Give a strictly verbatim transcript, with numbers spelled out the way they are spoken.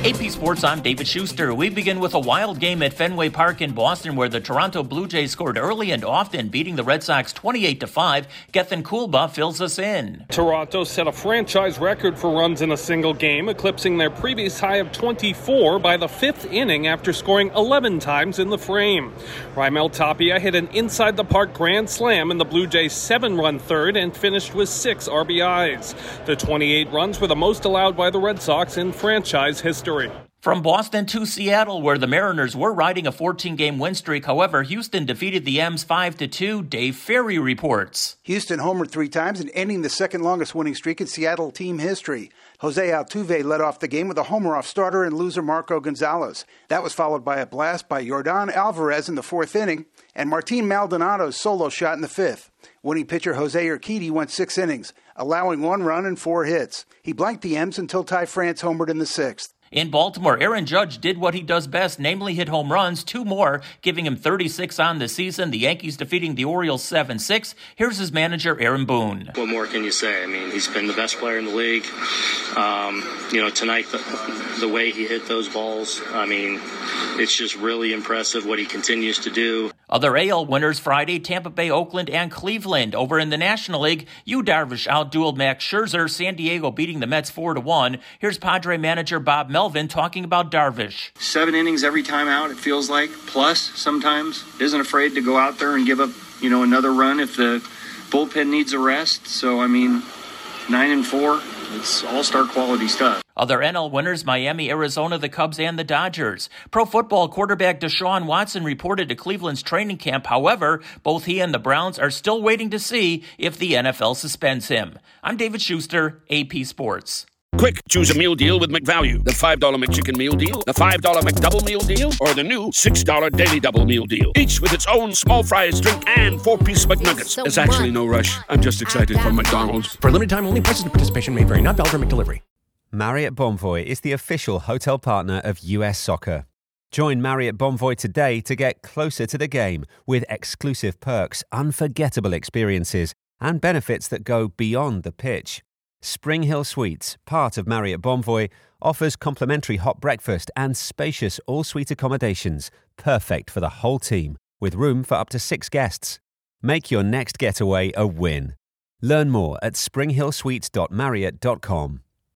A P Sports, I'm David Schuster. We begin with a wild game at Fenway Park in Boston where the Toronto Blue Jays scored early and often, beating the Red Sox twenty-eight to five. Gethin Kulba fills us in. Toronto set a franchise record for runs in a single game, eclipsing their previous high of twenty-four by the fifth inning after scoring eleven times in the frame. Raimel Tapia hit an inside-the-park grand slam in the Blue Jays' seven-run third and finished with six R B Is. The twenty-eight runs were the most allowed by the Red Sox in franchise history. From Boston to Seattle, where the Mariners were riding a fourteen-game win streak. However, Houston defeated the M's five to two. Dave Ferry reports. Houston homered three times and ending the second longest winning streak in Seattle team history. Jose Altuve led off the game with a homer off starter and loser Marco Gonzalez. That was followed by a blast by Yordan Alvarez in the fourth inning and Martin Maldonado's solo shot in the fifth. Winning pitcher Jose Urquidy went six innings, allowing one run and four hits. He blanked the M's until Ty France homered in the sixth. In Baltimore, Aaron Judge did what he does best, namely hit home runs, two more, giving him thirty-six on the season. The Yankees defeating the Orioles seven six. Here's his manager, Aaron Boone. What more can you say? I mean, he's been the best player in the league. Um, you know, tonight, the, the way he hit those balls, I mean, it's just really impressive what he continues to do. Other A L winners Friday, Tampa Bay, Oakland, and Cleveland. Over in the National League, Yu Darvish outdueled Max Scherzer, San Diego beating the Mets four to one. Here's Padre manager Bob Melvin talking about Darvish. Seven innings every time out, it feels like, plus sometimes. Isn't afraid to go out there and give up, you know, another run if the bullpen needs a rest. So, I mean, nine and four, it's all-star quality stuff. Other N L winners, Miami, Arizona, the Cubs, and the Dodgers. Pro football quarterback Deshaun Watson reported to Cleveland's training camp. However, both he and the Browns are still waiting to see if the N F L suspends him. I'm David Schuster, A P Sports. Quick, choose a meal deal with McValue. The five dollar McChicken meal deal, the five dollar McDouble meal deal, or the new six dollar Daily Double meal deal. Each with its own small fries, drink, and four-piece McNuggets. So There's actually no rush. I'm just excited for McDonald's. For limited time only, prices and participation may vary. Not valid for McDelivery. Marriott Bonvoy is the official hotel partner of U S Soccer. Join Marriott Bonvoy today to get closer to the game with exclusive perks, unforgettable experiences, and benefits that go beyond the pitch. Spring Hill Suites, part of Marriott Bonvoy, offers complimentary hot breakfast and spacious all-suite accommodations, perfect for the whole team, with room for up to six guests. Make your next getaway a win. Learn more at spring hill suites dot marriott dot com.